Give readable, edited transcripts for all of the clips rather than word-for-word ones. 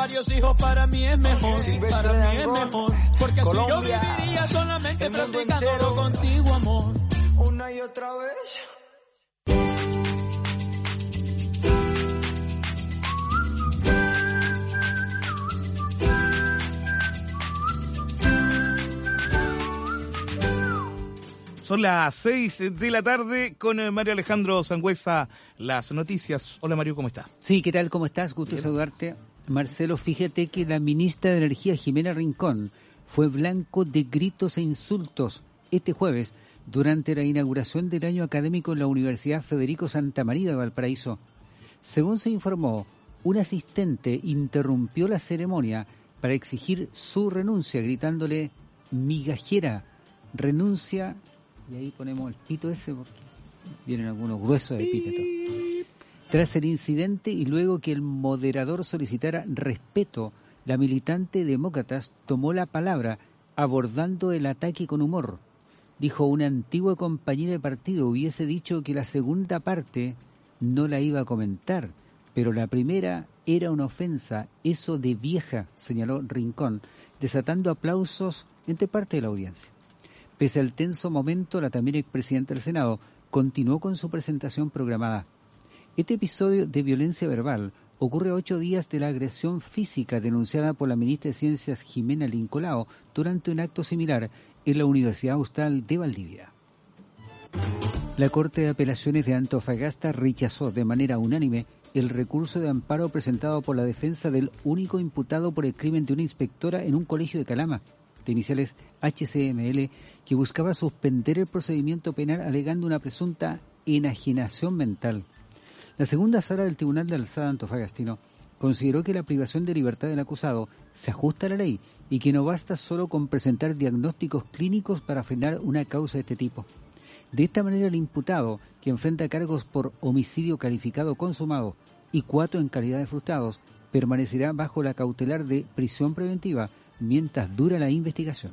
varios hijos para mí es mejor, Silvestre para mí es Dangond, mejor, porque Colombia, si yo viviría solamente el mundo practicándolo entero, contigo, amor. una y otra vez. Son las 6 de la tarde con Mario Alejandro Sangüesa, las noticias. Hola Mario, ¿cómo está? Sí, ¿qué tal? ¿Cómo estás? Gusto saludarte. Marcelo, fíjate que la ministra de Energía, Jimena Rincón, fue blanco de gritos e insultos este jueves durante la inauguración del año académico en la Universidad Federico Santa María de Valparaíso. Según se informó, un asistente interrumpió la ceremonia para exigir su renuncia, gritándole migajera, renuncia. Y ahí ponemos el pito ese porque vienen algunos gruesos epítetos. Tras el incidente y luego que el moderador solicitara respeto, la militante demócratas tomó la palabra abordando el ataque con humor. Dijo: una antigua compañera de partido hubiese dicho que la segunda parte no la iba a comentar, pero la primera era una ofensa, eso de vieja, señaló Rincón, desatando aplausos entre parte de la audiencia. Pese al tenso momento, la también expresidenta del Senado continuó con su presentación programada. Este episodio de violencia verbal ocurre a 8 días de la agresión física denunciada por la ministra de Ciencias Jimena Lincolao durante un acto similar en la Universidad Austral de Valdivia. La Corte de Apelaciones de Antofagasta rechazó de manera unánime el recurso de amparo presentado por la defensa del único imputado por el crimen de una inspectora en un colegio de Calama, de iniciales HCML, que buscaba suspender el procedimiento penal alegando una presunta enajenación mental. La segunda sala del Tribunal de Alzada antofagastino consideró que la privación de libertad del acusado se ajusta a la ley y que no basta solo con presentar diagnósticos clínicos para frenar una causa de este tipo. De esta manera, el imputado, que enfrenta cargos por homicidio calificado consumado y coato en calidad de frustrados, permanecerá bajo la cautelar de prisión preventiva mientras dura la investigación.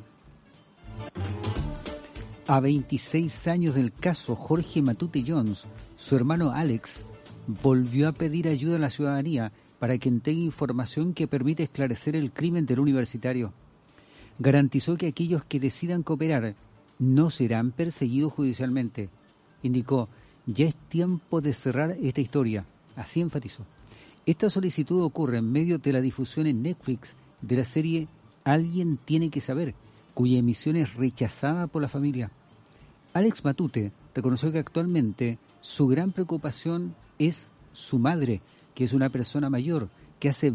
A 26 años del caso Jorge Matute Jones, su hermano Alex volvió a pedir ayuda a la ciudadanía para que entregue información que permita esclarecer el crimen del universitario. Garantizó que aquellos que decidan cooperar no serán perseguidos judicialmente. Indicó: ya es tiempo de cerrar esta historia. Así enfatizó. Esta solicitud ocurre en medio de la difusión en Netflix de la serie Alguien tiene que saber, cuya emisión es rechazada por la familia. Alex Matute reconoció que actualmente su gran preocupación es su madre, que es una persona mayor, que hace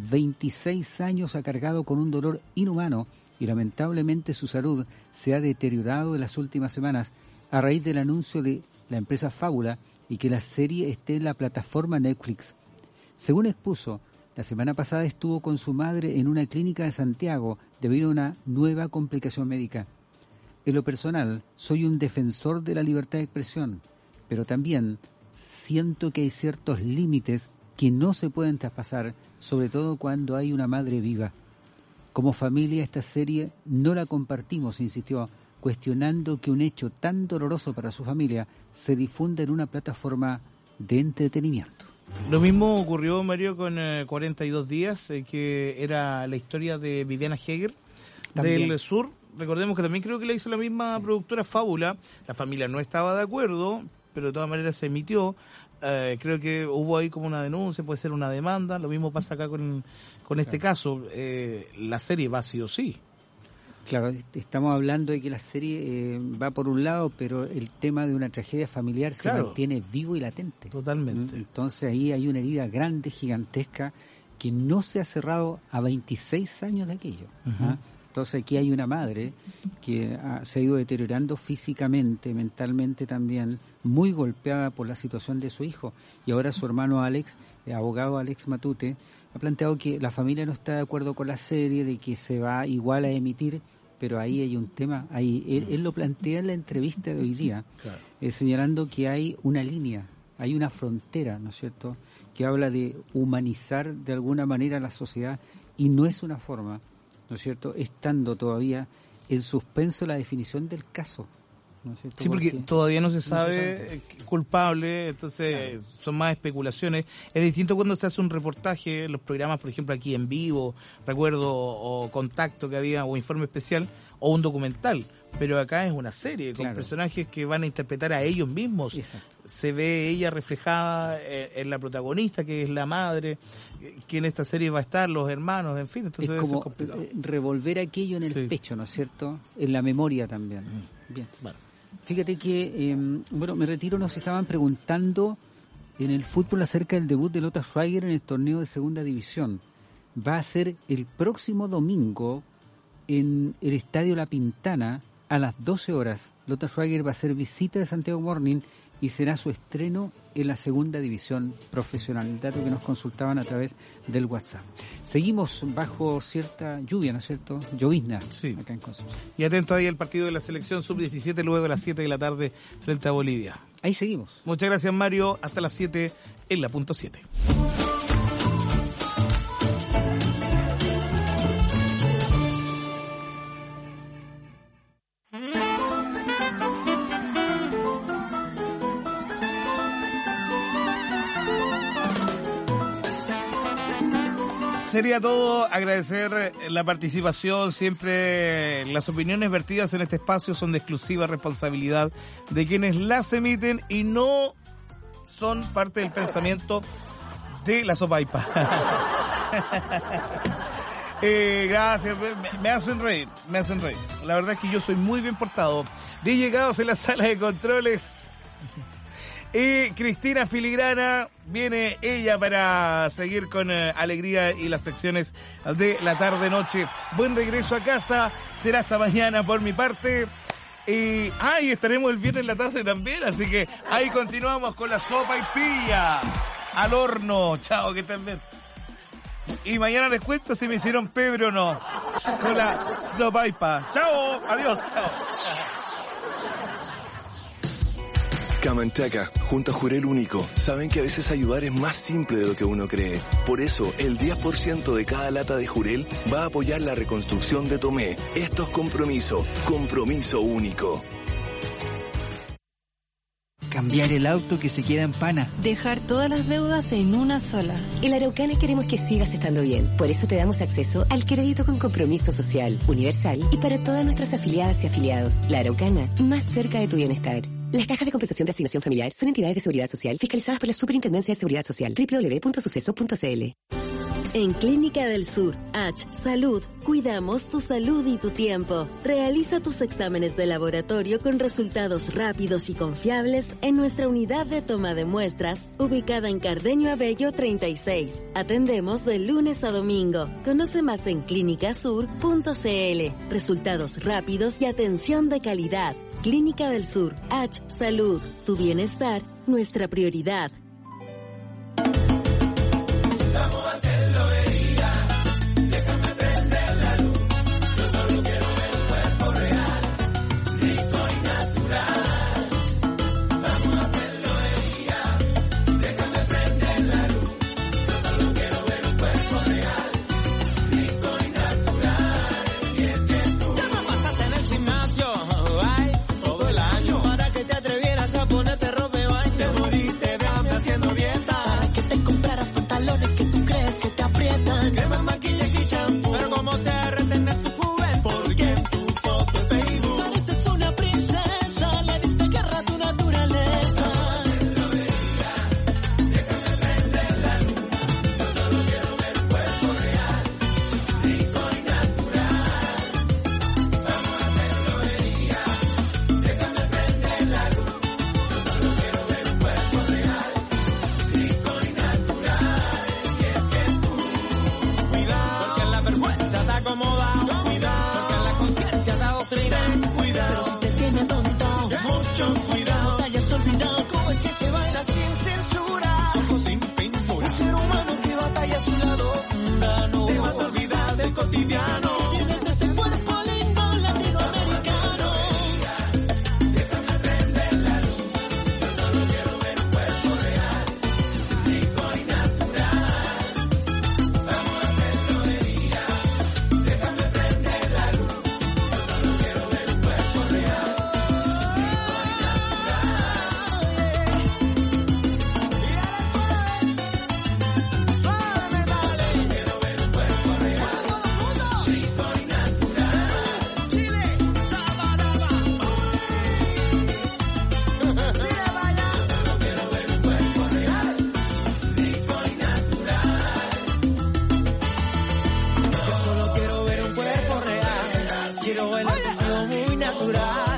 26 años ha cargado con un dolor inhumano y lamentablemente su salud se ha deteriorado en las últimas semanas a raíz del anuncio de la empresa Fábula y que la serie esté en la plataforma Netflix. Según expuso, la semana pasada estuvo con su madre en una clínica de Santiago debido a una nueva complicación médica. En lo personal, soy un defensor de la libertad de expresión, pero también siento que hay ciertos límites que no se pueden traspasar, sobre todo cuando hay una madre viva. Como familia, esta serie no la compartimos, insistió, cuestionando que un hecho tan doloroso para su familia se difunda en una plataforma de entretenimiento. Lo mismo ocurrió, Mario, con 42 días, que era la historia de Viviana Heger del Sur. Recordemos que también creo que la hizo la misma productora Fábula. La familia no estaba de acuerdo, pero de todas maneras se emitió. Creo que hubo ahí como una denuncia, puede ser una demanda. Lo mismo pasa acá con este caso. La serie va sí o sí. Claro, estamos hablando de que la serie va por un lado, pero el tema de una tragedia familiar se mantiene vivo y latente. Totalmente. Entonces ahí hay una herida grande, gigantesca, que no se ha cerrado a 26 años de aquello. Uh-huh. Entonces aquí hay una madre que se ha ido deteriorando físicamente, mentalmente también, muy golpeada por la situación de su hijo. Y ahora su hermano Alex, abogado Alex Matute, ha planteado que la familia no está de acuerdo con la serie, de que se va igual a emitir, pero ahí hay un tema. Ahí él lo plantea en la entrevista de hoy día, señalando que hay una línea, hay una frontera, ¿no es cierto?, que habla de humanizar de alguna manera la sociedad, y no es una forma, ¿no es cierto?, estando todavía en suspenso la definición del caso. ¿no es cierto? Sí, porque todavía no se sabe culpable, entonces son más especulaciones. Es distinto cuando se hace un reportaje, los programas, por ejemplo, aquí en vivo, recuerdo, o Contacto que había, o Informe Especial, o un documental. Pero acá es una serie con personajes que van a interpretar a ellos mismos. Exacto. Se ve ella reflejada en la protagonista, que es la madre, que en esta serie va a estar, los hermanos, en fin. Entonces es como complicado. Revolver aquello en el pecho, ¿no es cierto? En la memoria también. Bien. Bueno. Fíjate que, me retiro, nos estaban preguntando en el fútbol acerca del debut de Lothar Schweiger en el torneo de Segunda División. Va a ser el próximo domingo en el Estadio La Pintana a las 12 horas. Lothar Schweiger va a hacer visita de Santiago Morning y será su estreno en la Segunda División Profesional. El dato que nos consultaban a través del WhatsApp. Seguimos bajo cierta lluvia, ¿no es cierto? Llovizna, sí. Acá en Concepción. Y atento ahí al partido de la selección sub-17 luego a las 7 de la tarde frente a Bolivia. Ahí seguimos. Muchas gracias, Mario. Hasta las 7 en la punto 7. Sería todo, agradecer la participación, siempre las opiniones vertidas en este espacio son de exclusiva responsabilidad de quienes las emiten y no son parte del pensamiento de la Sopaipa. Gracias, me hacen reír. La verdad es que yo soy muy bien portado. De llegados en la sala de controles. Y Cristina Filigrana, viene ella para seguir con alegría y las secciones de la tarde-noche. Buen regreso a casa, será hasta mañana por mi parte. Y estaremos el viernes en la tarde también, así que ahí continuamos con la sopa y pilla al horno. Chao, que estén bien. Y mañana les cuento si me hicieron pebre o no con la sopa y pa. Chao, adiós, chao. Camanchaca, junto a Jurel Único, saben que a veces ayudar es más simple de lo que uno cree. Por eso, el 10% de cada lata de Jurel va a apoyar la reconstrucción de Tomé. Esto es compromiso único. Cambiar el auto que se queda en pana. Dejar todas las deudas en una sola. En la Araucana queremos que sigas estando bien. Por eso te damos acceso al crédito con compromiso social, universal y para todas nuestras afiliadas y afiliados. La Araucana, más cerca de tu bienestar. Las cajas de compensación de asignación familiar son entidades de seguridad social fiscalizadas por la Superintendencia de Seguridad Social. www.suceso.cl. En Clínica del Sur, H Salud, cuidamos tu salud y tu tiempo. Realiza tus exámenes de laboratorio con resultados rápidos y confiables en nuestra unidad de toma de muestras, ubicada en Cardeño Abello 36. Atendemos de lunes a domingo. Conoce más en clinicasur.cl. Resultados rápidos y atención de calidad. Clínica del Sur, H Salud, tu bienestar, nuestra prioridad. Vamos a hacerlo herida, déjame prender la luz, yo solo quiero ver un cuerpo real, rico y natural. Vamos a hacerlo herida, déjame prender la luz, yo solo quiero ver un cuerpo real, rico y natural. Y es que tú ya me pasaste en el gimnasio, todo el año, para que te atrevieras a ponerte ropa y te moriste de hambre. natural.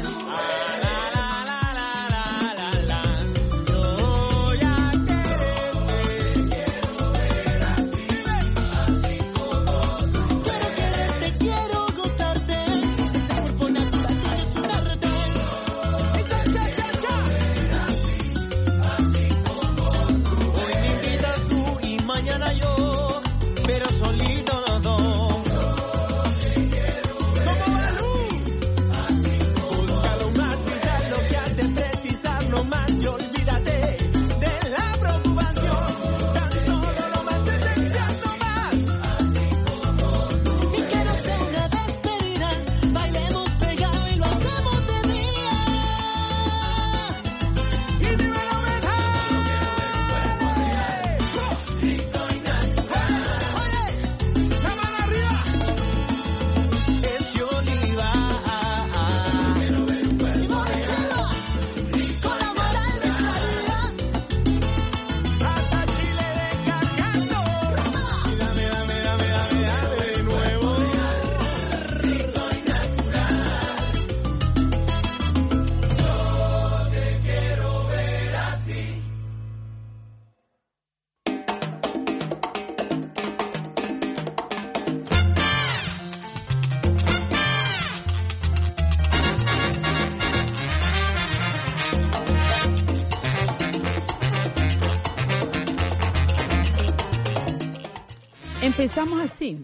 Empezamos así.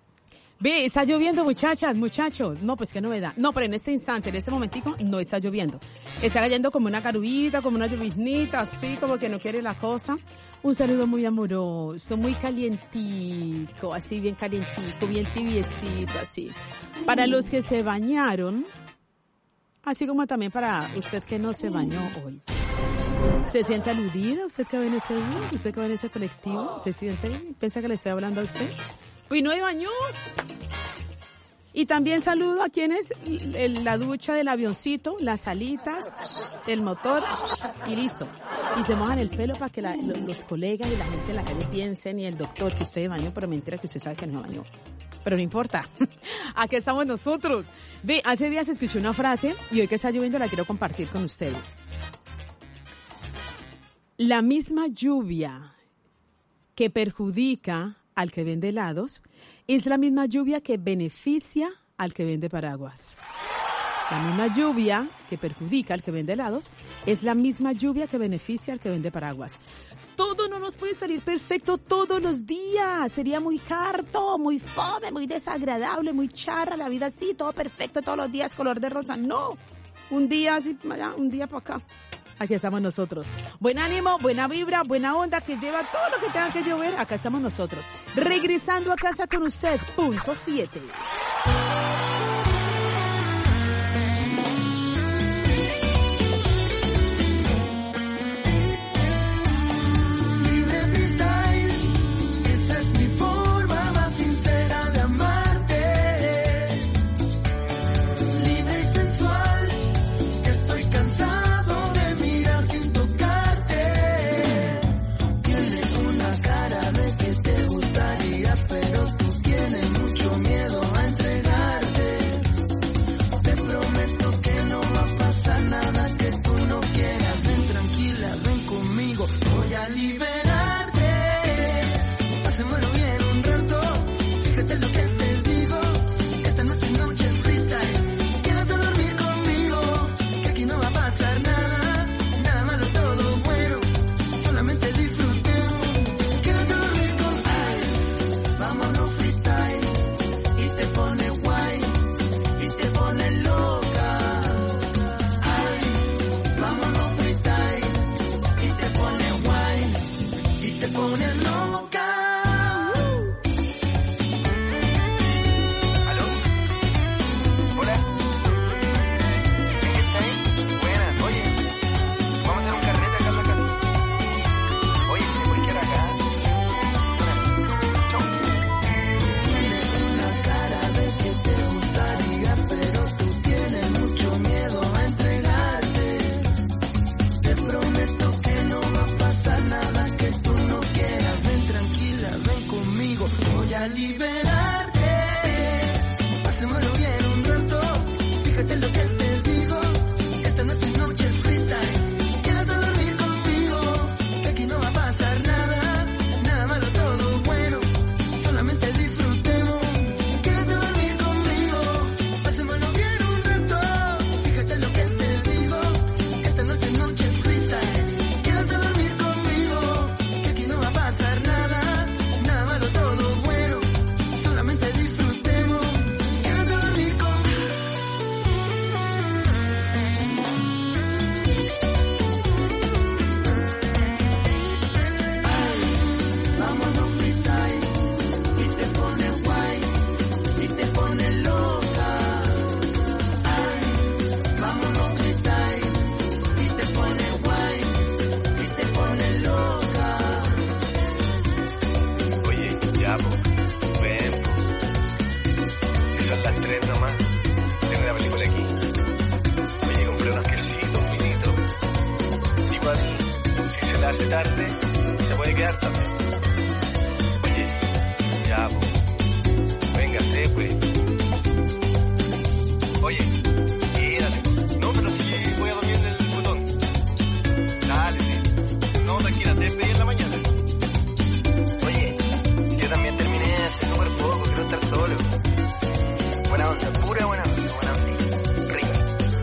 Ve, está lloviendo, muchachas, muchachos. No, pues qué novedad. No, pero en este instante, en este momentico, no está lloviendo. Está cayendo como una carubita, como una lloviznita, así como que no quiere la cosa. Un saludo muy amoroso, muy calientico, así bien calientico, bien tibiecito, así. Para los que se bañaron, así como también para usted que no se bañó hoy. ¿Se siente aludida? ¿Usted que va en ese bus? ¿Usted que va en ese colectivo? ¿Se siente? ¿Piensa que le estoy hablando a usted? Uy, no hay baño. Y también saludo a quienes la ducha del avioncito, las alitas, el motor y listo. Y se mojan el pelo para que los colegas y la gente en la calle piensen y el doctor que usted bañó, pero mentira que usted sabe que no bañó. Pero no importa. Aquí estamos nosotros. Ve, hace días escuché una frase y hoy que está lloviendo la quiero compartir con ustedes. La misma lluvia que perjudica al que vende helados es la misma lluvia que beneficia al que vende paraguas. La misma lluvia que perjudica al que vende helados es la misma lluvia que beneficia al que vende paraguas. Todo no nos puede salir perfecto todos los días. Sería muy harto, muy fome, muy desagradable, muy charra la vida así, todo perfecto todos los días, color de rosa. No, un día así, un día para acá. Aquí estamos nosotros. Buen ánimo, buena vibra, buena onda que lleva todo lo que tenga que llover. Acá estamos nosotros. Regresando a casa con usted. Punto 7. Pero tú tienes mucho miedo a hace tarde, se puede quedar también. Oye, ya, pues. Véngase, pues. Oye, quédate. No, pero si voy a dormir en el botón. Dale, sí. No, tranquila, te despedí en la mañana. Oye, yo también terminé hace súper poco, quiero estar solo. Buena onda, pura buena onda, rica.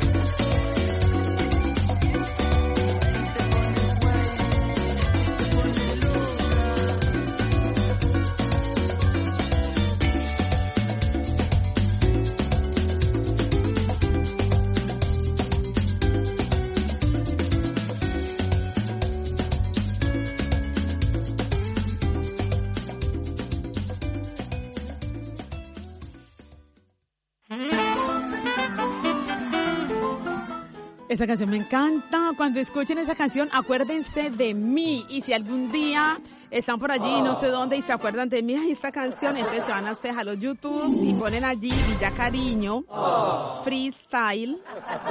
Esa canción me encanta. Cuando escuchen esa canción, acuérdense de mí. Y si algún día están por allí, no sé dónde, y se acuerdan de mí, esta canción, entonces se van a ustedes a los YouTube y ponen allí Villa Cariño, freestyle,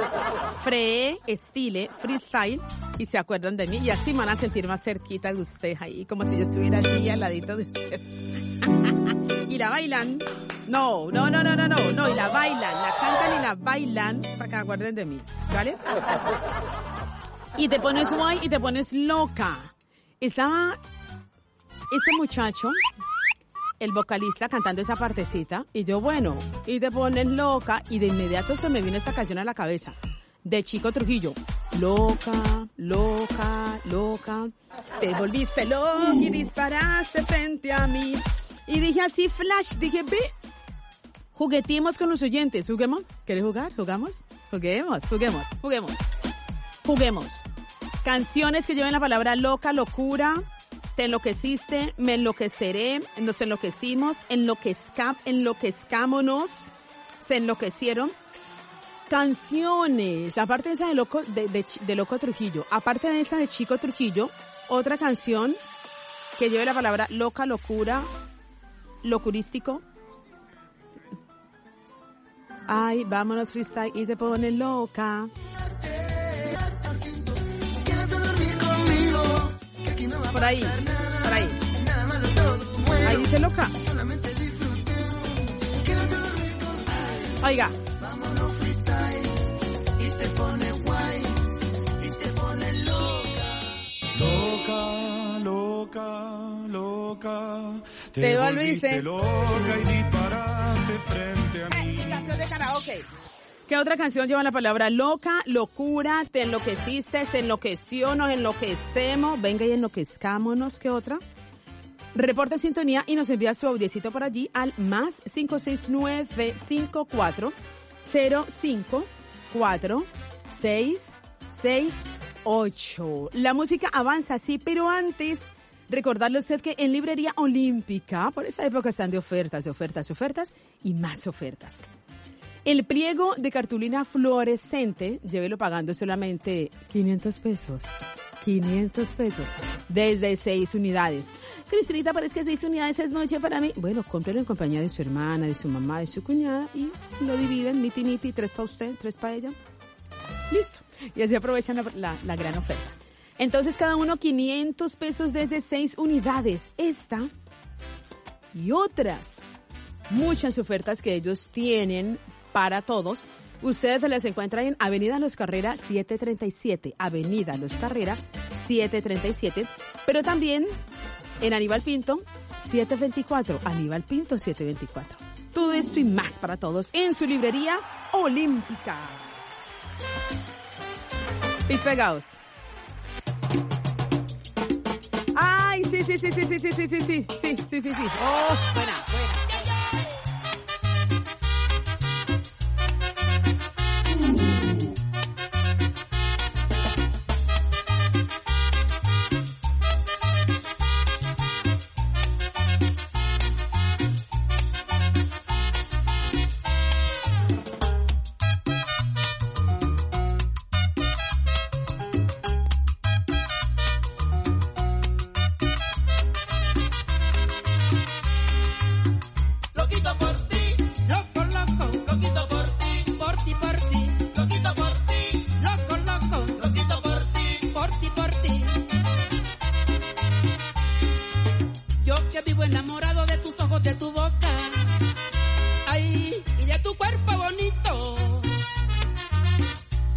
freestyle, y se acuerdan de mí. Y así van a sentir más cerquita de ustedes ahí, como si yo estuviera allí al ladito de ustedes. Y la bailan. No, y la bailan, la cantan y la bailan para que acuerden de mí, ¿vale? Y te pones guay y te pones loca. Estaba este muchacho, el vocalista, cantando esa partecita, y yo, bueno, y te pones loca, y de inmediato se me vino esta canción a la cabeza, de Chico Trujillo. Loca, loca, loca, te volviste loca y disparaste frente a mí. Y dije así, flash, dije, ve, jugueteemos con los oyentes, ¿juguemos? ¿Quieres jugar? ¿Jugamos? Juguemos. Canciones que lleven la palabra loca, locura, te enloqueciste, me enloqueceré, nos enloquecimos, enloquezcámonos, se enloquecieron. Canciones, aparte de esa de Loco Trujillo, aparte de esa de Chico Trujillo, otra canción que lleve la palabra loca, locura, locurístico. Ay, vámonos freestyle y te pones loca. Por ahí. Ahí dice loca. Oiga. Loca. Te volviste loca y disparaste frente a mí. Canción de karaoke. ¿Qué otra canción lleva la palabra loca, locura, te enloqueciste, se enloqueció, nos enloquecemos, venga y enloquezcámonos? ¿Qué otra? Reporta sintonía y nos envía su audiecito por allí al más 569-54-668. La música avanza, sí, pero antes, recordarle a usted que en Librería Olímpica, por esa época están de ofertas y más ofertas. El pliego de cartulina fluorescente, llévelo pagando solamente 500 pesos. 500 pesos. Desde 6 unidades. Cristinita, parece que 6 unidades es mucho para mí. Bueno, cómprelo en compañía de su hermana, de su mamá, de su cuñada y lo dividen, miti, 3 para usted, 3 para ella. Listo. Y así aprovechan la gran oferta. Entonces, cada uno 500 pesos desde 6 unidades. Esta y otras muchas ofertas que ellos tienen para todos. Ustedes se las encuentran en Avenida Los Carrera 737. Avenida Los Carrera 737. Pero también en Aníbal Pinto 724. Aníbal Pinto 724. Todo esto y más para todos en su Librería Olímpica. Pis pegados. Ay, sí. Oh, buena.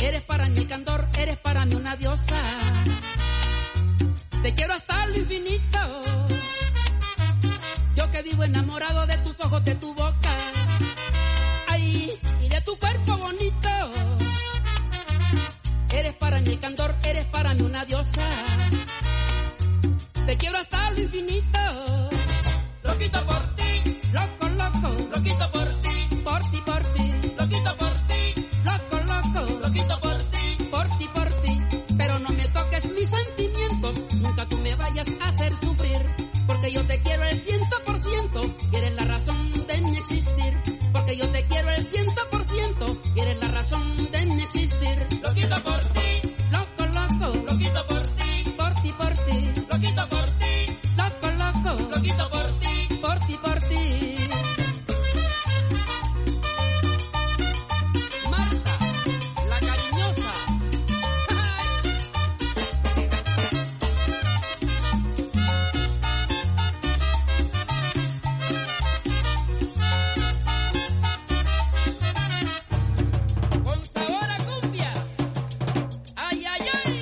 Eres para mí el candor, eres para mí una diosa. Te quiero hasta lo infinito. Yo que vivo enamorado de tus ojos, de tu boca. Ay, y de tu cuerpo bonito. Eres para mí el candor, eres para mí una diosa. Te quiero hasta lo infinito. Loquito por ti, loco, loco. Loquito por ti, por ti, por ti. Loquito por ti, loco, loco. Loquito por ti, por ti, por ti. Pero no me toques mis sentimientos, nunca tú me vayas a hacer sufrir. Porque yo te quiero el 100% y eres la razón de mi existir. Porque yo te quiero el 100% y eres la razón de mi existir. Loquito por ti, loco, loco. Loquito por ti, por ti, por ti. Loquito por ti, loco, loco. Loquito por ti, por ti, por ti. Marta, la cariñosa. Con sabor a cumbia. Ay, ay, ay.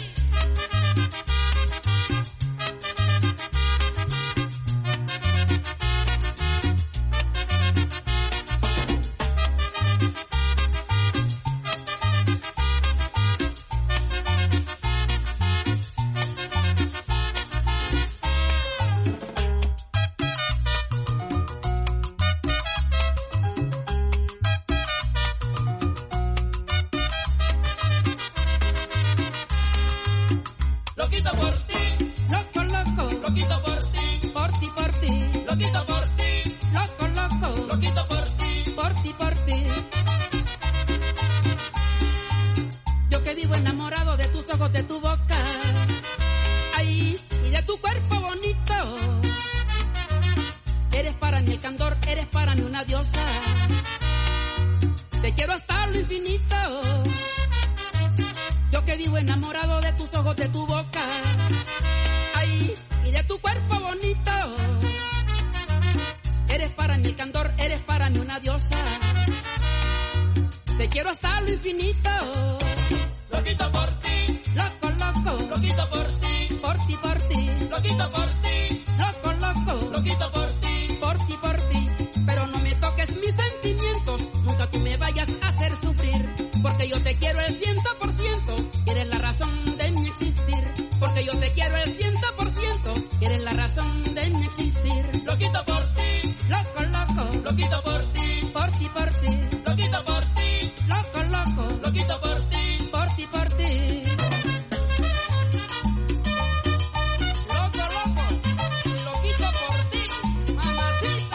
Loquito por ti, loco, loco. Loquito por ti, por ti, por ti. Loquito por ti, loco, loco. Loquito por ti, por ti, por ti. Yo que vivo enamorado de tus ojos, de tu boca. Ay, y de tu cuerpo bonito. Eres para mí el candor, eres para mí una diosa. Te quiero hasta lo infinito. Yo que vivo enamorado de tus ojos, de tu boca. Ay, y de tu cuerpo bonito. Eres para mí el candor, eres para mí una diosa. Te quiero hasta lo infinito. Loquito por ti, loco, loco. Loquito por ti, por ti, por ti. Loquito por ti, loco, loco. Loquito por ti, por ti, por ti. Pero no me toques mis sentimientos, nunca tú me vayas a hacer sufrir. Porque yo te quiero el 100% y eres la razón de mi existir. Porque yo te quiero el 100% y eres la razón de mi existir. Loquito por ti, loco, loco. Loquito por ti, por ti, por ti. Loquito por ti, loco, loco. Loquito por ti, por ti, por ti. Loco, loco, loquito por ti, mamacita.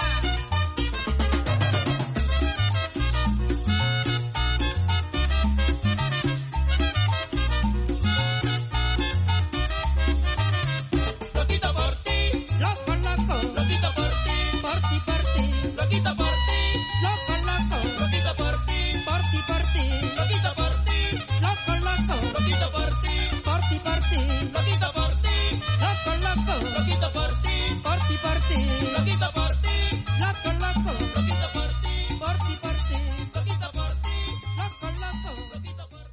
Loquito por ti, loco, loco. Loquito por ti, por ti, por ti. Loquito por ti, loco, loco. Loquito por ti, por ti, por ti. Loquito por ti, loco, loco. Loquito por ti, por ti, por ti. Loquito por ti, loco, loco. Loquito por ti, por ti, por ti. Loquito por ti, loco, loco. Loquito por ti, por ti, por ti. Loquito por ti, loco, loco. Loquito por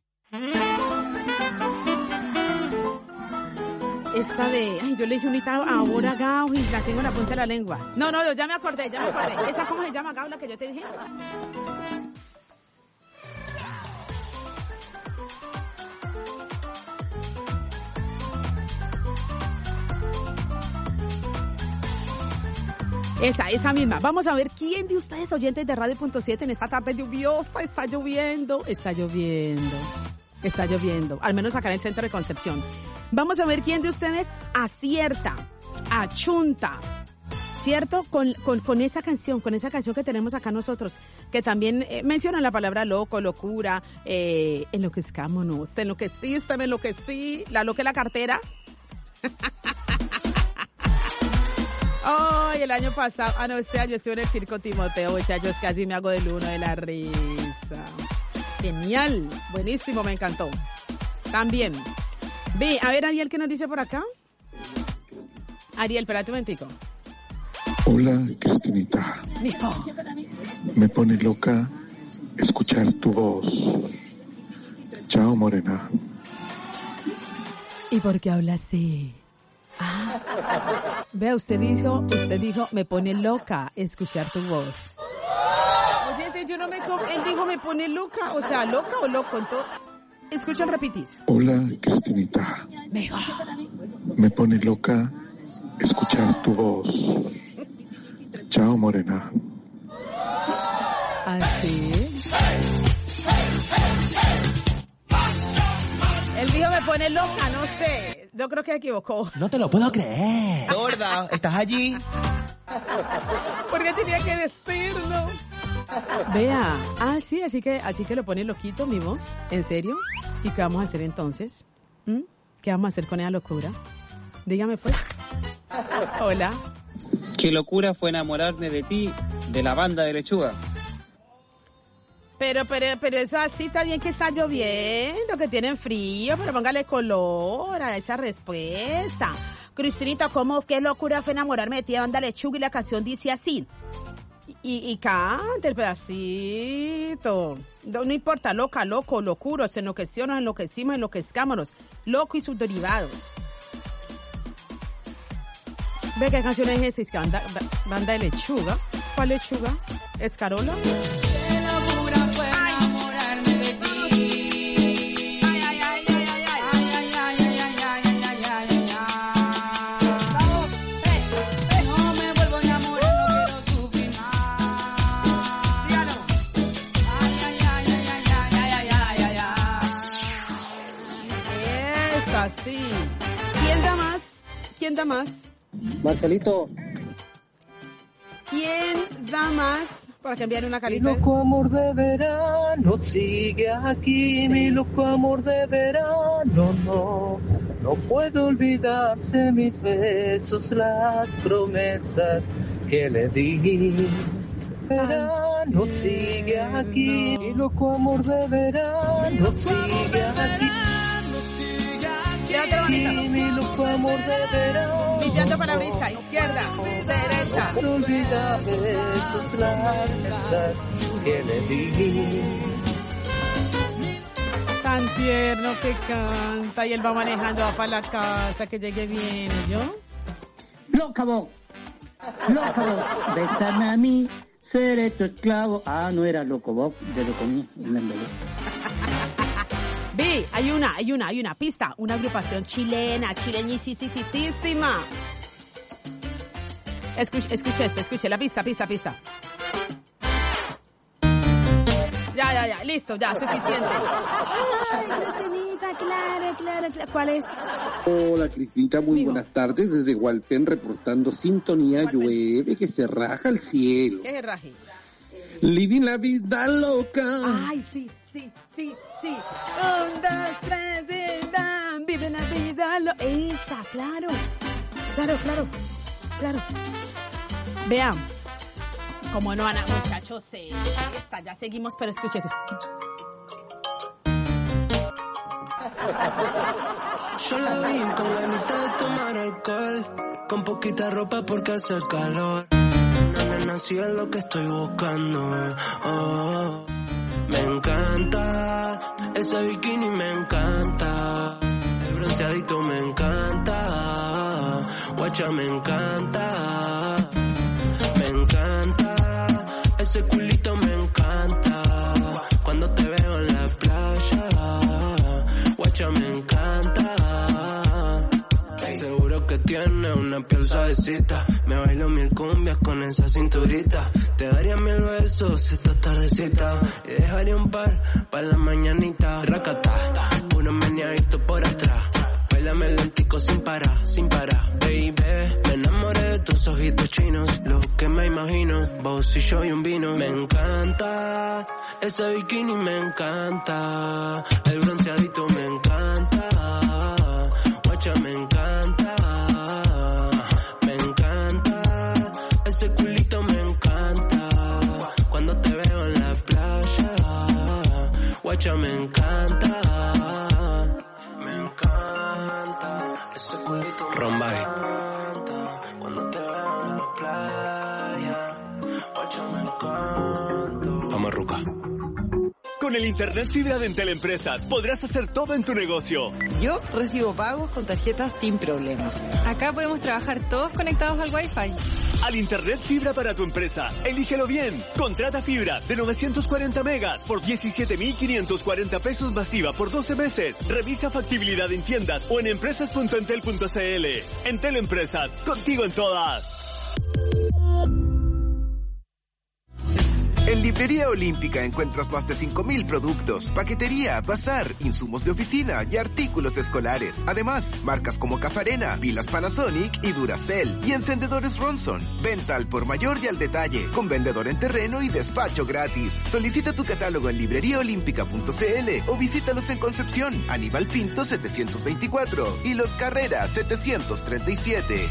ti. Esta de, ay, yo le dije unita ahora Gao y la tengo en la punta de la lengua. No, ya me acordé, ya me acordé. ¿Esa cómo se llama, Gao, la que yo te dije? Esa misma. Vamos a ver quién de ustedes, oyentes de Radio.7, en esta tarde lluviosa, está lloviendo. Al menos acá en el centro de Concepción. Vamos a ver quién de ustedes acierta, achunta, ¿cierto? Con esa canción que tenemos acá nosotros, que también menciona la palabra loco, locura, enloquezcámonos, te enloqueciste, me enloquecí, la loca la cartera. Ay, el año pasado, este año estuve en el Circo Timoteo, muchachos, casi me hago del uno de la risa. Genial, buenísimo, me encantó. También. Ve, a ver, Ariel, ¿qué nos dice por acá? Ariel, espérate un momentico. Hola, Cristinita. Mijo. Me pone loca escuchar tu voz. Chao, morena. ¿Y por qué habla así? Vea, usted dijo, me pone loca escuchar tu voz. Oye, yo no me... Él dijo, me pone loca. O sea, ¿loca o loco? Entonces, escucha el repeticio. Hola, Cristinita. Mejor. Me pone loca escuchar tu voz. Chao, morena. ¿Así? Él dijo, me pone loca, no sé. Yo creo que se equivocó. No te lo puedo creer. Gorda, ¿estás allí? ¿Por qué tenía que decirlo? Vea, sí, así que lo pone loquito mi voz. ¿En serio? ¿Y qué vamos a hacer entonces? ¿Qué vamos a hacer con esa locura? Dígame pues. Hola. Qué locura fue enamorarme de ti, de la banda de Lechuga. Pero eso así está bien que está lloviendo, que tienen frío, pero póngale color a esa respuesta. Cristinita, qué locura fue enamorarme de ti de banda Lechuga y la canción dice así. Y canta el pedacito. No importa, loca, loco, locuros, enloqueciones, enloquecimos, enloquezcámonos. Loco y sus derivados. ¿Ve qué canción es esa? Es que banda de Lechuga. ¿Cuál Lechuga? ¿Escarola? Qué locura fue enamorarme de ti. Ay, ay, ay, ay, ay, ay, ay, ay, ay, ay, ay, ay, ay. No me vuelvo a enamorar, no quiero sufrir más. Dígalo. Ay, ay, ay, ay, ay, ay, ay, ay, ay. Es así. ¿Quién da más? Marcelito. ¿Quién da más? Para que envíen una carita. Mi loco amor de verano sigue aquí, mi loco amor de verano, no puedo olvidarse mis besos, las promesas que le di. Verano sigue aquí, mi loco amor de verano sigue aquí. Mi loco amor de verano. Limpiando para la brisa, izquierda, derecha. No puedo olvidar besos, las promesas que le di. Tan tierno que canta y él va manejando, va para la casa, que llegue bien, ¿yo? Loca vos, bésame a mí, seré tu esclavo. No era loco vos, de loco mío, Vi, hay una pista, una agrupación chileñísima. Escuche la pista. Ya, listo, ya, suficiente. Ay, Cristinita, claro. ¿Cuál es? Hola, Cristinita, muy buenas tardes. Desde Hualpén reportando sintonía. Llueve que se raja el cielo. ¿Qué es el raje? Living la vida loca. Ay, sí. 1, 2, 3, vive la vida loca. Esa, claro. Vean. Como no, Ana, muchachos, ya seguimos, pero escuche. Yo la vi con ganitas de tomar alcohol, con poquita ropa porque hace calor. Una nena así es lo que estoy buscando. Me encanta, ese bikini me encanta, el bronceadito me encanta, guacha me encanta. Me encanta, ese culito me encanta, cuando te veo en la playa, guacha me encanta. Seguro que tiene una piel suavecita, me bailo 1000 cumbias con esa cinturita. Te daría 1000 besos esta tardecita y dejaría un par para la mañanita. Racata, puro meneadito por atrás, bailame lentico sin parar. Baby, me enamoré de tus ojitos chinos, lo que me imagino, vos y yo y un vino. Me encanta, ese bikini me encanta, el bronceadito me encanta, guacha me encanta. Me encanta, ese culito me encanta, cuando te veo en la playa, guacha me encanta. Me encanta, ese culito me encanta, cuando te veo en la playa, guacha me encanta. Vamos, Ruca. Con el internet fibra de Entel Empresas podrás hacer todo en tu negocio. Yo recibo pagos con tarjetas sin problemas. Acá podemos trabajar todos conectados al Wi-Fi. Al internet fibra para tu empresa, elígelo bien. Contrata fibra de 940 megas por 17.540 pesos masiva por 12 meses. Revisa factibilidad en tiendas o en empresas.entel.cl. Entel Empresas, contigo en todas. En Librería Olímpica encuentras más de 5.000 productos, paquetería, bazar, insumos de oficina y artículos escolares. Además, marcas como Cafarena, pilas Panasonic y Duracell y encendedores Ronson. Venta al por mayor y al detalle, con vendedor en terreno y despacho gratis. Solicita tu catálogo en libreriaolímpica.cl o visítalos en Concepción, Aníbal Pinto 724 y Los Carreras 737.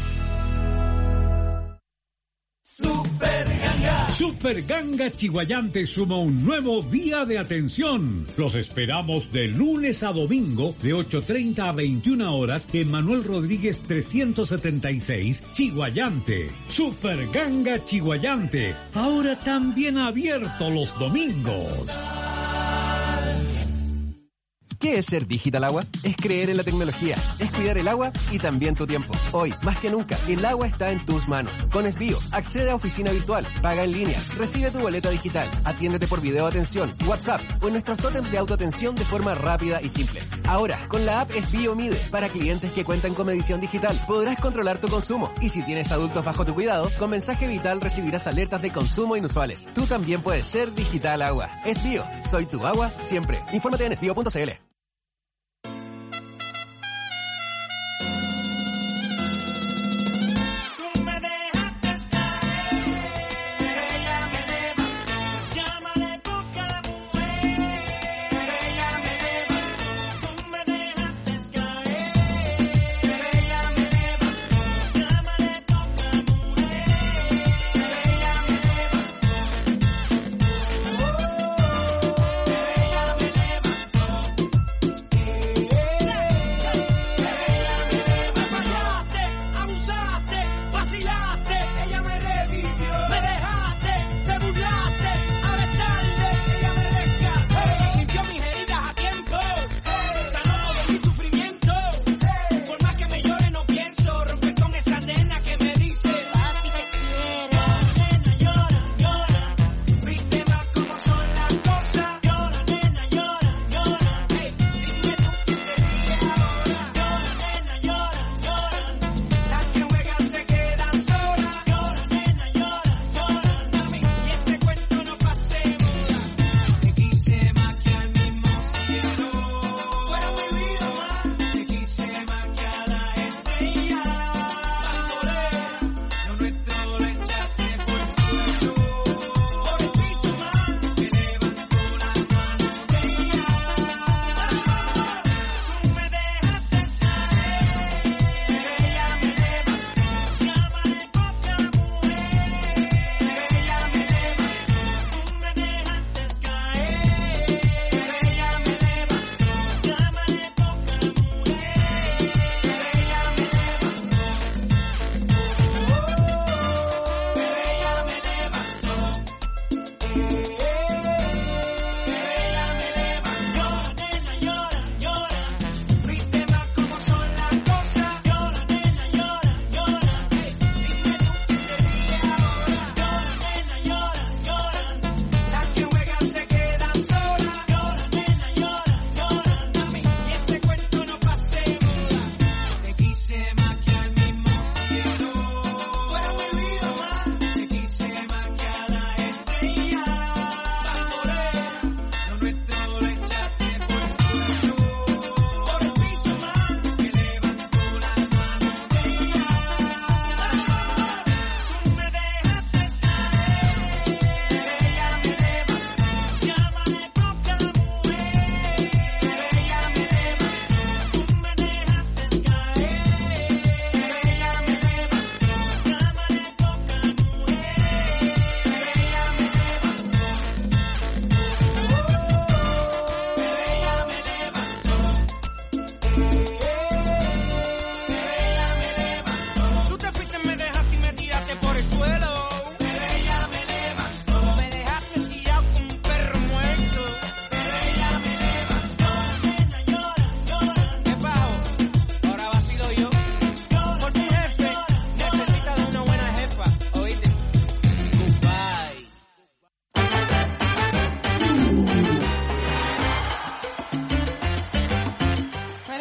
Super Ganga Chiguayante suma un nuevo día de atención. Los esperamos de lunes a domingo de 8:30 a 21 horas en Manuel Rodríguez 376, Chiguayante. Super Ganga Chiguayante, ahora también abierto los domingos. ¿Qué es ser Digital Agua? Es creer en la tecnología, es cuidar el agua y también tu tiempo. Hoy, más que nunca, el agua está en tus manos. Con Esbio, accede a oficina virtual, paga en línea, recibe tu boleta digital, atiéndete por video atención, WhatsApp o en nuestros tótems de autoatención de forma rápida y simple. Ahora, con la app Esbio Mide, para clientes que cuentan con medición digital, podrás controlar tu consumo. Y si tienes adultos bajo tu cuidado, con mensaje vital recibirás alertas de consumo inusuales. Tú también puedes ser Digital Agua. Esbio, soy tu agua siempre. Infórmate en esbio.cl.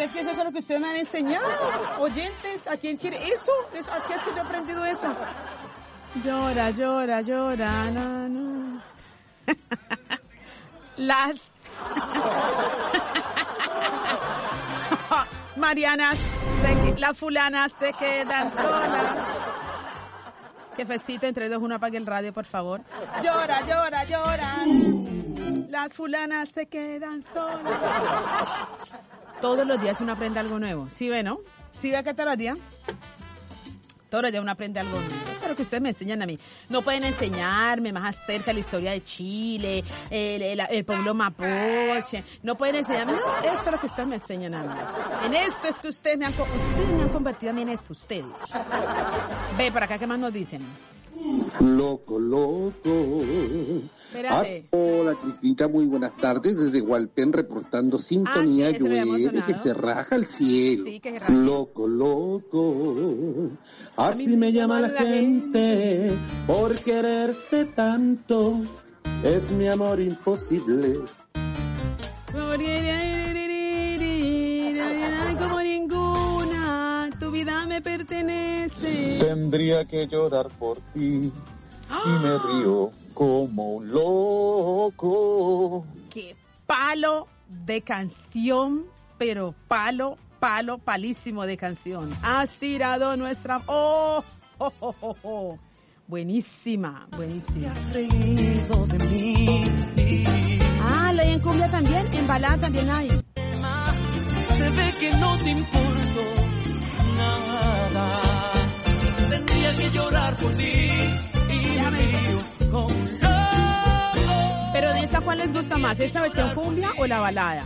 Pero es que eso es lo que ustedes me han enseñado. Oyentes, aquí en Chile, eso, aquí es que yo he aprendido eso. Llora, llora, llora, no, no. Las Marianas, las fulanas se quedan solas. Jefecita, entre 2, 1, apague el radio, por favor. Llora, llora, llora. Las fulanas se quedan solas. Todos los días uno aprende algo nuevo. ¿Sí ve, no? ¿Sí ve que todos los días? Todos los días uno aprende algo nuevo. Pero que ustedes me enseñan a mí. No pueden enseñarme más acerca de la historia de Chile, el pueblo mapuche. No pueden enseñarme. No, esto es lo que ustedes me enseñan a mí. En esto es que ustedes me han convertido a mí en esto, ustedes. Ve, por acá, ¿qué más nos dicen? Loco, loco. Espérate. Hola, Cristina, muy buenas tardes. Desde Hualpén reportando sintonía, sí, llueve, que se raja el cielo. Sí, que se raja. Loco, loco. Así me llama la gente por quererte tanto. Es mi amor imposible. Como ninguna, tu vida me pertenece. Tendría que llorar por ti y me río como un loco. Qué palo de canción, pero palísimo de canción. Has tirado nuestra... ¡Oh! ¡Oh, oh, oh, oh! Buenísima, buenísima. Has reído de mí. Ah, la hay en cumbia también, en balada también hay. Se ve que no te importo nada. Tendría que llorar por ti y me río como un loco. Pero de esta, ¿cuál les gusta más? ¿Esta versión cumbia o la balada?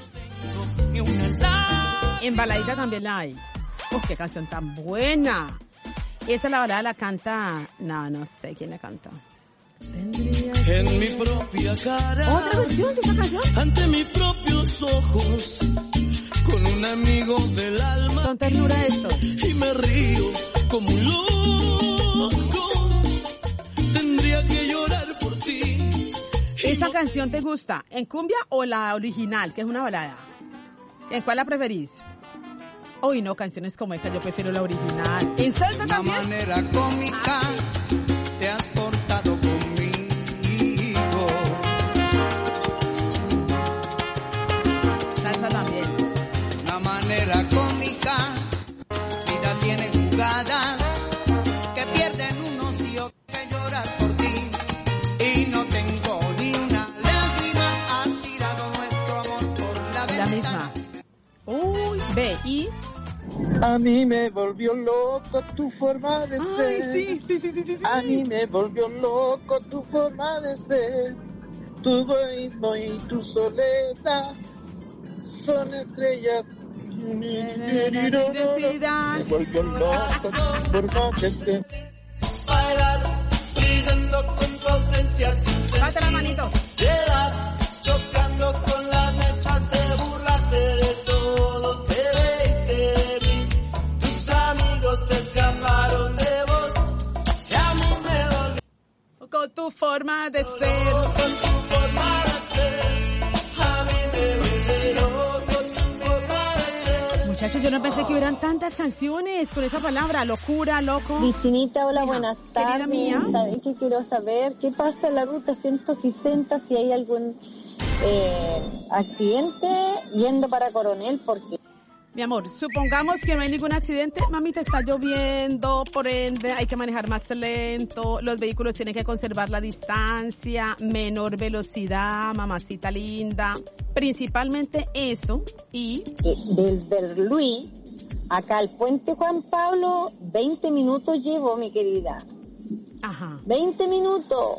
En baladita también la hay. ¡Qué canción tan buena! Esa la balada la canta... No sé quién la canta. En mi propia cara. ¿Otra versión de esa canción? Ante mis propios ojos. Con un amigo del alma. Son ternura esto. Y me río como un loco. Tendría que llorar por ti. ¿Esa canción te gusta? ¿En cumbia o la original, que es una balada? ¿En cuál la preferís? Uy, no, canciones como esta, yo prefiero la original. ¿En salsa también? De manera cómica te has portado conmigo. Salsa también. Una manera cómica, vida tiene jugadas que pierden unos y otros que llorar por ti. Y no tengo ni una lágrima, has tirado nuestro amor por la ventana. La misma. Uy, ve, y... A mí me volvió loco tu forma de ser. Sí. A mí me volvió loco tu forma de ser. Tu egoísmo y tu soledad son estrellas. Me volvió loco tu forma de ser. Bailar, brillando con tu ausencia sin Bate la manito. Quedar, chocando con la mesa, te burlaste de todos, te reíste de mí. Tus amigos se escaparon de vos, y a mí me dolió. Con tu forma de ser. Con tu forma de ser, a mí me dolió, con tu forma de ser. Muchachos, yo no pensé que hubieran tantas canciones con esa palabra, locura, loco. Cristinita, hola, buenas tardes. Querida mía. ¿Sabes qué quiero saber? ¿Qué pasa en la ruta 160 si hay algún accidente yendo para Coronel? Porque... Mi amor, supongamos que no hay ningún accidente, mamita, está lloviendo, por ende hay que manejar más lento, los vehículos tienen que conservar la distancia, menor velocidad, mamacita linda, principalmente eso, y... Del Berluí, acá al puente Juan Pablo, 20 minutos llevo, mi querida. Ajá. 20 minutos.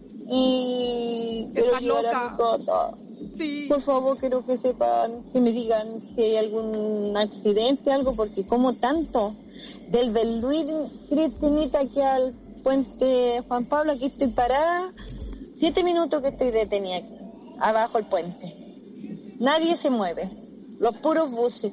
Y... Estás loca. Sí. Por favor, quiero que sepan, que me digan si hay algún accidente, algo, porque como tanto. Del Berluí, Cristinita, aquí al puente Juan Pablo, aquí estoy parada. 7 minutos que estoy detenida aquí, abajo el puente. Nadie se mueve, los puros buses.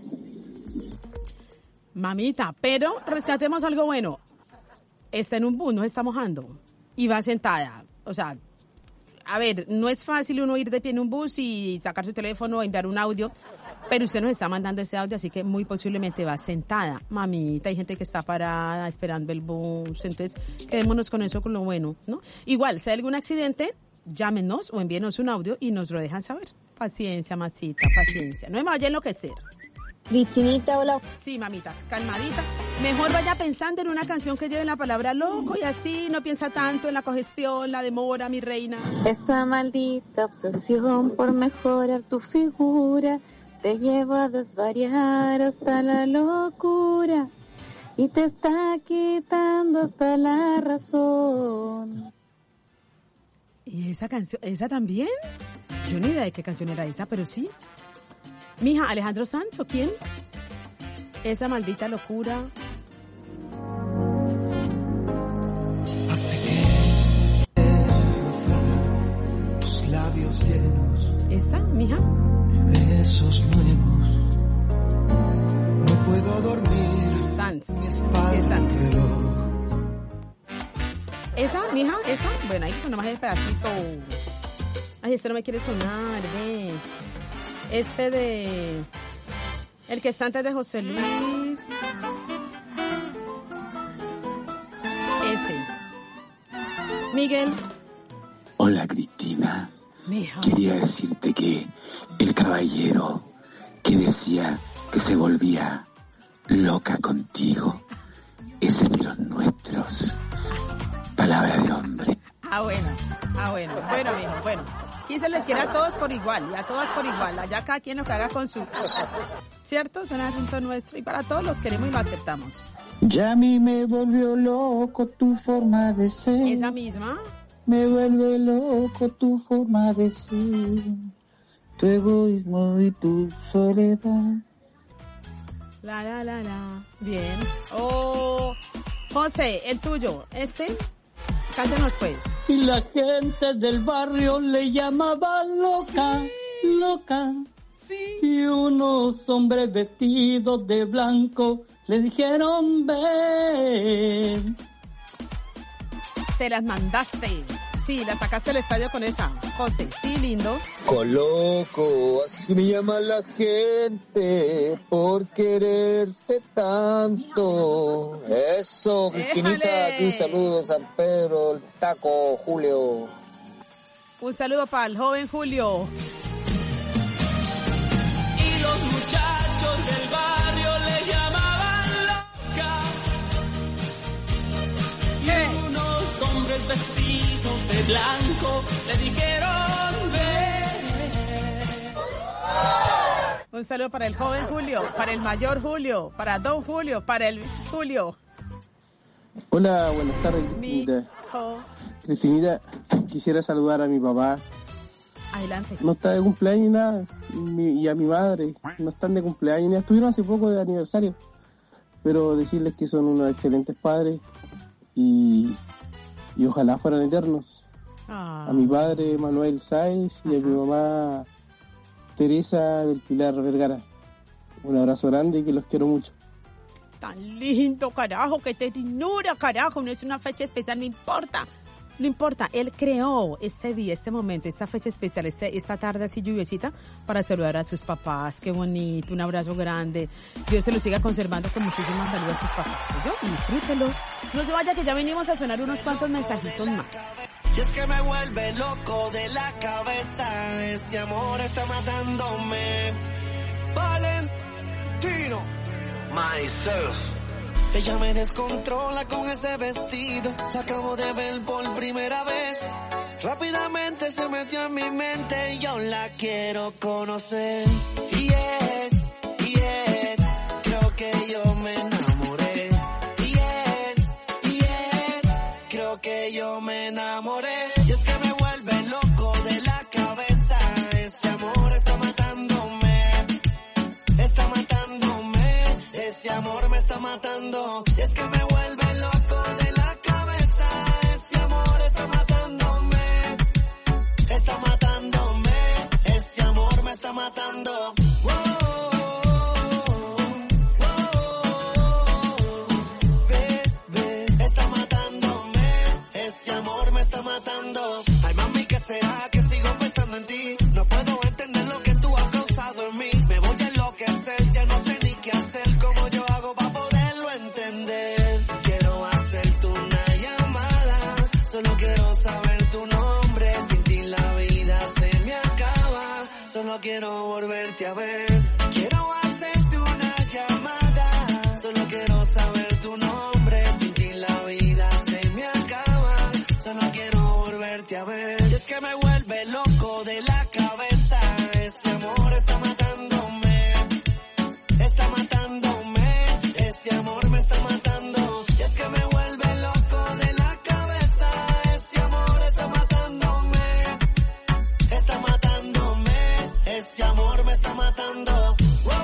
Mamita, pero rescatemos algo bueno. Está en un bus, no se está mojando. Y va sentada, o sea... A ver, no es fácil uno ir de pie en un bus y sacar su teléfono, enviar un audio. Pero usted nos está mandando ese audio, así que muy posiblemente va sentada. Mamita, hay gente que está parada esperando el bus, entonces quedémonos con eso, con lo bueno, ¿no? Igual, si hay algún accidente, llámenos o envíenos un audio y nos lo dejan saber. Paciencia, masita, paciencia. No me vaya a enloquecer. Cristinita, hola. Sí, mamita, calmadita. Mejor vaya pensando en una canción que lleve la palabra loco y así no piensa tanto en la congestión, la demora, mi reina. Esa maldita obsesión por mejorar tu figura te lleva a desvariar hasta la locura y te está quitando hasta la razón. ¿Y esa canción, esa también? Yo ni idea de qué canción era esa, pero sí. Mija, Alejandro Sanz, ¿o quién? Esa maldita locura. Tus labios llenos. ¿Esta, mija? Besos nuevos. No puedo dormir. Sanz. Mi espalda Sí, Sanz. reloj. ¿Esa, mija? ¿Esa? Bueno, ahí suena más el pedacito. Ay, este no me quiere sonar, ve. Este de... El que está antes de José Luis. Ese. Miguel. Hola, Cristina. Mija. Quería decirte que el caballero que decía que se volvía loca contigo, ese de los nuestros. Palabra de hombre. Bueno, mijo, bueno. Aquí se les quiere a todos por igual, y a todas por igual. Allá cada quien lo que haga con su... ¿Cierto? Es un asunto nuestro y para todos los queremos y lo aceptamos. Ya a mí me volvió loco tu forma de ser. ¿Esa misma? Me vuelve loco tu forma de ser. Tu egoísmo y tu soledad. La. Bien. Oh, José, el tuyo. ¿Este? Cántenos pues. Y la gente del barrio le llamaba loca, loca. Sí. Y unos hombres vestidos de blanco le dijeron ven. Te las mandaste. Sí, la sacaste del estadio con esa. José, sí, lindo. Coloco, así me llama la gente por quererte tanto. Eso, Cristinita, aquí saludos San Pedro, el Taco, Julio. Un saludo para el joven Julio. Y los muchachos del barrio le llamaban loca. Y unos hombres vestidos de blanco le dijeron ven. Un saludo para el joven Julio, para el mayor Julio, para don Julio, para el Julio. Hola, buenas tardes, Cristinita. Cristinita, quisiera saludar a mi papá. Adelante. No está de cumpleaños ni nada, y a mi madre, no están de cumpleaños ni nada. Estuvieron hace poco de aniversario, pero decirles que son unos excelentes padres y ojalá fueran eternos. A mi padre Manuel Sáenz y a mi mamá Teresa del Pilar Vergara. Un abrazo grande y que los quiero mucho. Tan lindo, carajo, que ternura, carajo, no es una fecha especial, no importa. No importa, él creó este día, este momento, esta fecha especial, esta tarde así lluviosita para saludar a sus papás. Qué bonito, un abrazo grande. Dios se los siga conservando con muchísima salud a sus papás. ¿Yo? Disfrútelos. No se vaya que ya venimos a sonar unos cuantos mensajitos más. Y es que me vuelve loco de la cabeza, ese amor está matándome. Valentino, myself. Ella me descontrola con ese vestido, la acabo de ver por primera vez. Rápidamente se metió en mi mente y yo la quiero conocer. Yeah, creo que yo me enamoré. Yeah, creo que yo me enamoré. Y es que me vuelve loco de la cabeza, ese amor está matándome. Está matándome, ese amor me está matando. Y es que me vuelve loco de la cabeza, ese amor está matándome. Está matándome, ese amor me está matando. Está matándome, ese amor me está matando. Ay mami, ¿qué será? Que sigo pensando en ti. No puedo entender lo que tú has causado en mí. Me voy a quiero volverte a ver. Quiero hacerte una llamada, solo quiero saber tu nombre. Sin ti la vida se me acaba, solo quiero volverte a ver. Y es que me vuelve loco de la cabeza, ese amor está matándome, está matándome, ese amor me está matando. Y es que me vuelve loco de la cabeza, ese amor está matándome, está matándome, ese amor me está matando.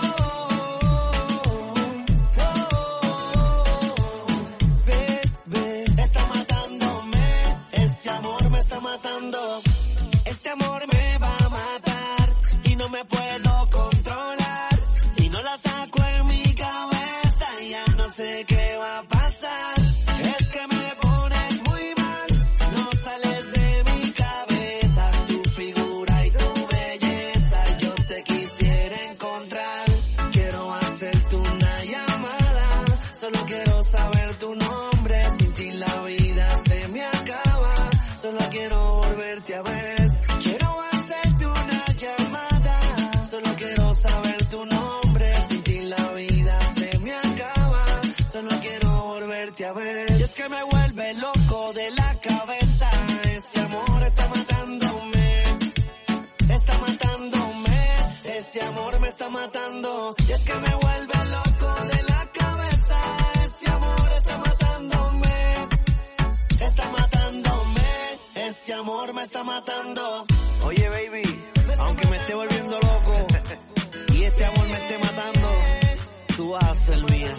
Está matándome, ese amor me está matando. Este amor me va a matar y no me puedo controlar y no la saco en mi cabeza y ya no sé qué va a pasar. Es que me pones muy mal, no sales de mi cabeza. Tu figura y tu belleza yo te quisiera encontrar. Quiero hacerte una llamada, solo quiero saber tu nombre. Sin ti la vida se me acaba, solo quiero volverte a ver. Quiero hacerte una llamada, solo quiero saber tu nombre. Sin ti la vida se me acaba, solo quiero volverte a ver. Y es que me vuelve loco de la cabeza, ese amor está matándome, está matándome, ese amor me está matando. Y es que me vuelve loco de la cabeza, ese amor está matándome, está matándome, ese amor me está matando. Oye baby, aunque me esté volviendo loco y este amor me esté matando, tú vas a ser mía.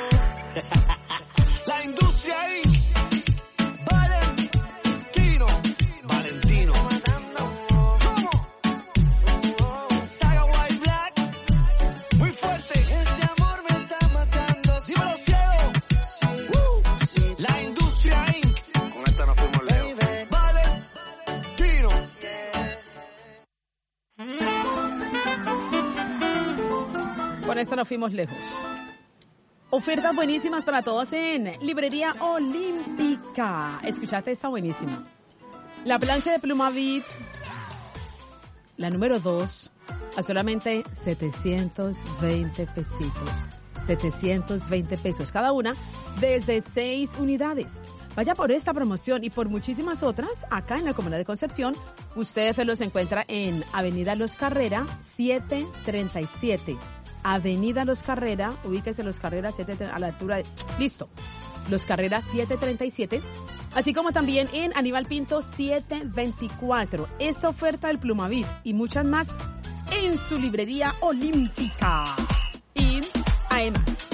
La industria Inc. Valentino. ¿Cómo? Saga White Black. Muy fuerte. Este amor me está matando. Dímelo, ciego. Sí. La industria Inc. Con esta nos fuimos lejos. Valentino. Con esto nos fuimos lejos. Ofertas buenísimas para todos en Librería Olímpica. Escuchate, está buenísima. La plancha de Plumavit, la número 2, a solamente 720 pesitos. 720 pesos cada una, desde 6 unidades. Vaya por esta promoción y por muchísimas otras acá en la Comuna de Concepción. Usted se los encuentra en Avenida Los Carrera 737. Avenida Los Carrera, ubíquese Los Carreras 7 a la altura de... Listo. Los Carreras 737. Así como también en Aníbal Pinto 724. Esta oferta del Plumavit y muchas más en su Librería Olímpica. Y hay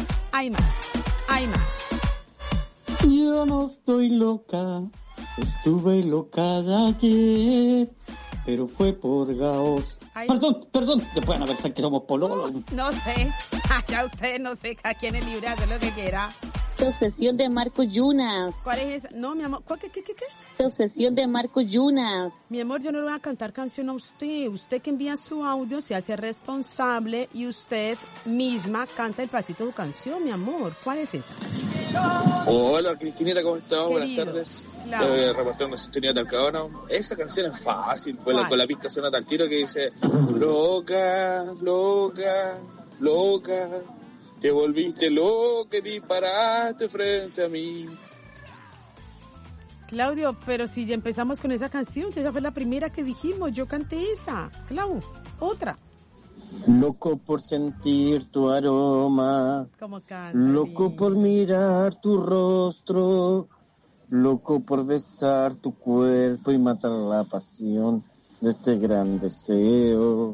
más. Yo no estoy loca, estuve loca de ayer, pero fue por Gaos. Ay. Perdón, te pueden haber pensado que somos pololos. No sé, ya usted no sé a quién es libre de hacer lo que quiera. La obsesión de Marco Yunas. ¿Cuál es esa? No, mi amor, ¿qué? La obsesión de Marco Yunas. Mi amor, yo no le voy a cantar canción a usted. Usted que envía su audio se hace responsable y usted misma canta el pasito de su canción, mi amor. ¿Cuál es esa? Hola Cristinita, ¿cómo estás? Querido. Buenas tardes. Claro. Reportando Sintonía Talcahuano. Esa canción es fácil, con la pista suena al tiro que dice loca, loca, loca, te volviste loca y disparaste frente a mí. Claudio, pero si ya empezamos con esa canción, si esa fue la primera que dijimos, yo canté esa. Clau, otra. Loco por sentir tu aroma, ¿Cómo canta? loco por mirar tu rostro, loco por besar tu cuerpo y matar la pasión de este gran deseo.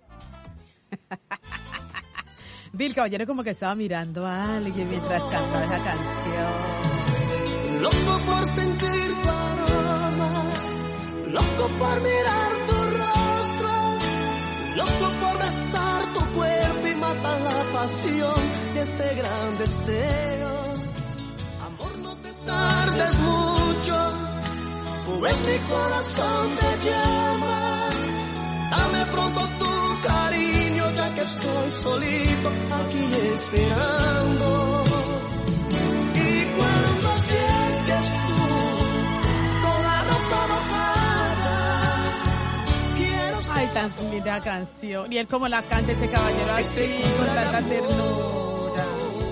Bill Caballero como que estaba mirando a alguien mientras cantaba esa canción. Loco por sentir tu aroma, loco por mirar tu rostro, loco por besar tu cuerpo y matar la pasión de este gran deseo. Amor, no te tardes mucho, pues mi corazón te llama. Dame pronto tu cariño, ya que estoy solito aquí esperando. Y cuando llegues tú con la ropa mojada, quiero Ay, linda canción. Y él como la canta ese caballero así, con tanta ternura.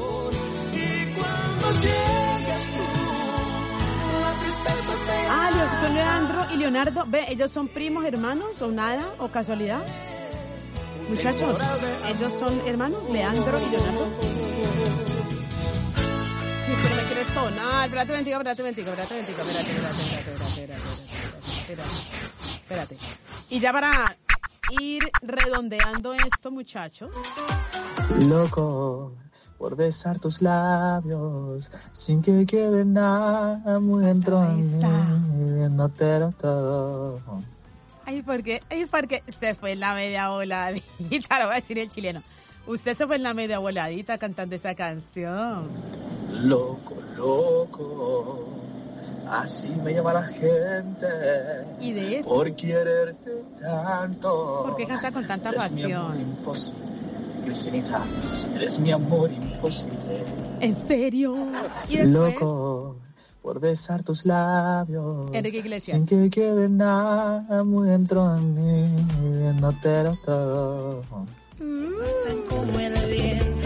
Son Leandro y Leonardo. Ve, ellos son primos, hermanos, o nada, o casualidad. Muchachos, ellos son hermanos, Leandro y Leonardo. Si tú me quieres tonar, espérate. Y ya para ir redondeando esto, muchachos. Loco por besar tus labios sin que quede nada muy dentro de mí, viéndotelo todo. Ay, porque se fue en la media voladita, lo va a decir el chileno. Usted se fue en la media voladita cantando esa canción. Loco, así me llama la gente. ¿Y de eso? Por quererte tanto. ¿Por qué canta con tanta pasión? Imposible. Crisinita, eres mi amor imposible. ¿En serio? ¿Y después? Loco por besar tus labios. Enrique Iglesias. Sin que quede nada muy dentro de mí, viéndotelo todo. Pasan como el viento,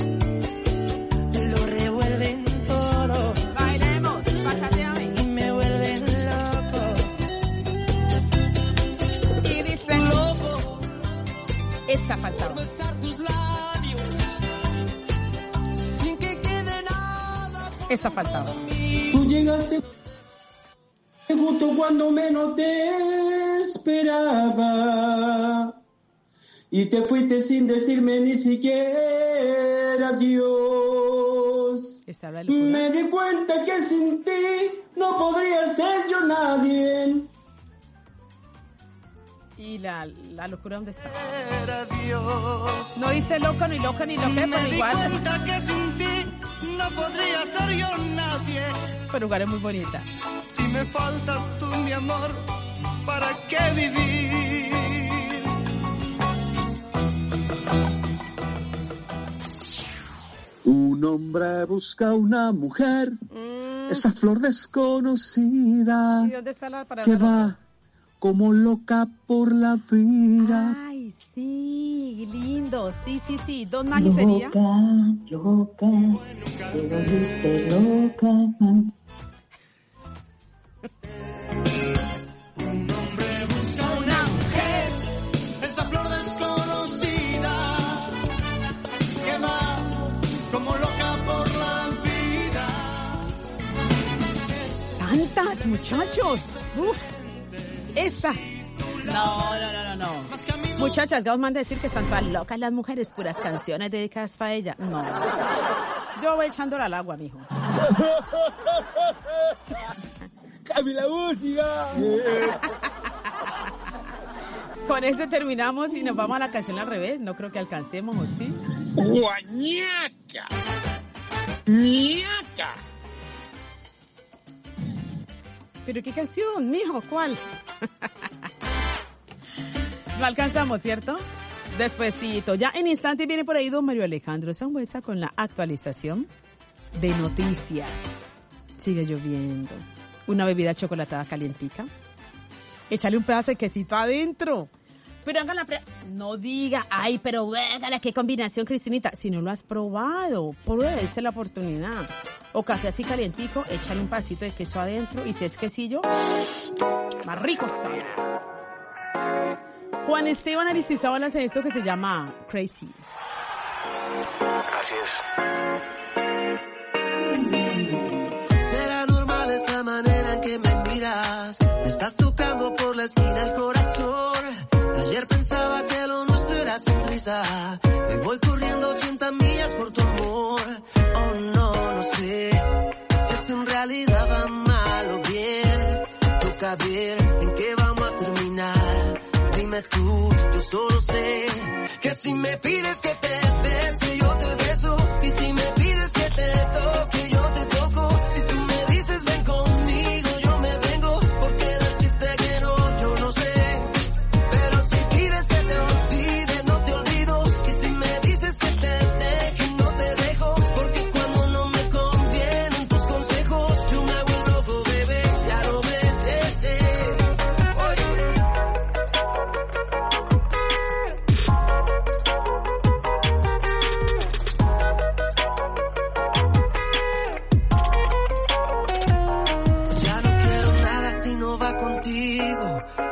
lo revuelven todo. Bailemos, pásate a mí. Y me vuelven loco. Y dicen loco. Esta faltaba. Esta faltaba. Tú llegaste justo cuando menos te esperaba y te fuiste sin decirme ni siquiera adiós. Me di cuenta que sin ti no podría ser yo nadie. ¿Y la locura dónde está? No dice loco ni loca ni loca, pero igual. Me di cuenta que sin ti no podría ser yo nadie. Pero lugar es muy bonita. Si me faltas tú, mi amor, ¿para qué vivir? Un hombre busca una mujer, esa flor desconocida. ¿Y dónde está la palabra? Que va como loca por la vida. Ay, sí, lindo. Sí. Don Maggi sería. Loca, te volviste loca. Un hombre busca una mujer, esa flor desconocida, que va como loca por la vida. ¡Tantas, muchachos! ¡Uf! ¡Esta! No. Muchachas, Gauss manda a decir que están todas locas las mujeres, puras canciones dedicadas para ella. No. Yo voy echándola al agua, mijo. ¡Cambia la música! Con este terminamos y nos vamos a la canción al revés. No creo que alcancemos, ¿o sí? ¡Guañaca! ¡Ñaca! ¿Pero qué canción, mijo? ¿Cuál? No alcanzamos, ¿cierto? Despuesito. Ya en instante viene por ahí don Mario Alejandro Sangüesa con la actualización de noticias. Sigue lloviendo. Una bebida chocolatada calientica. Échale un pedazo de quesito adentro. Pero hagan no diga, ay, pero véngala, qué combinación, Cristinita. Si no lo has probado, pruébese la oportunidad. O café así calientico, échale un pedacito de queso adentro. Y si es quesillo, más rico sabe. Juan Esteban Aristizábal hace esto que se llama Crazy. Así es. Será normal esa manera en que me miras. Me estás tocando por la esquina el corazón. Ayer pensaba que lo nuestro era sin prisa. Hoy voy corriendo 80 millas por tu amor. Oh no sé si esto en realidad va mal o bien. Toca ver en qué vamos a terminar. Dime tú, yo solo sé que si me pides que te bese, yo te beso. Y si me pides que te toque, yo te toco. Si tú me dices ven conmigo, yo me vengo. Porque decirte que no, yo no sé. Pero si pides que te olvide, no te olvido. Y si me dices que te deje, no te dejo. Porque cuando no me convienen tus consejos, yo me hago loco, bebé, ya lo ves, Oye.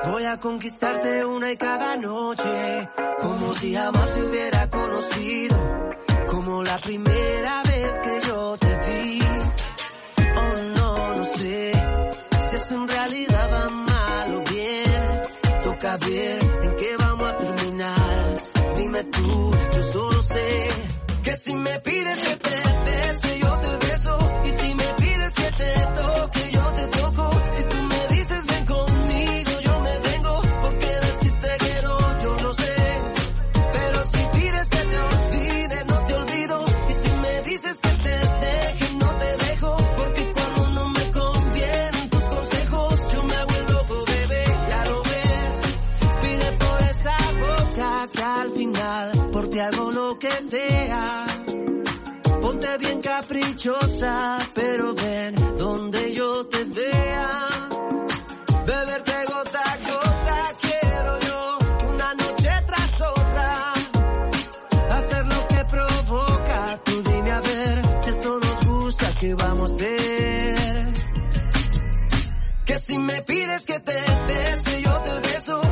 Voy a conquistarte una y cada noche, como si jamás te hubiera conocido, como la primera vez que yo te vi. Oh no, no sé si esto en realidad va mal o bien. Toca ver en qué vamos a terminar. Dime tú, yo solo sé que si me pides que te bese, yo te beso. Y si me pides que te toque, yo te toco. Si tú me dices ven conmigo, yo me vengo. Porque decirte que no, yo no sé. Pero si pides que te olvide, no te olvido. Y si me dices que te deje, no te dejo. Porque cuando no me convienen tus consejos, yo me hago el loco, bebé, ya lo ves. Pide por esa boca que al final por ti hago lo que sea. Ponte bien caprichosa, pero ven donde yo te vea. Beberte gota a gota quiero yo, una noche tras otra. Hacer lo que provoca, tú dime a ver si esto nos gusta, ¿qué vamos a hacer? Que si me pides que te bese, yo te beso.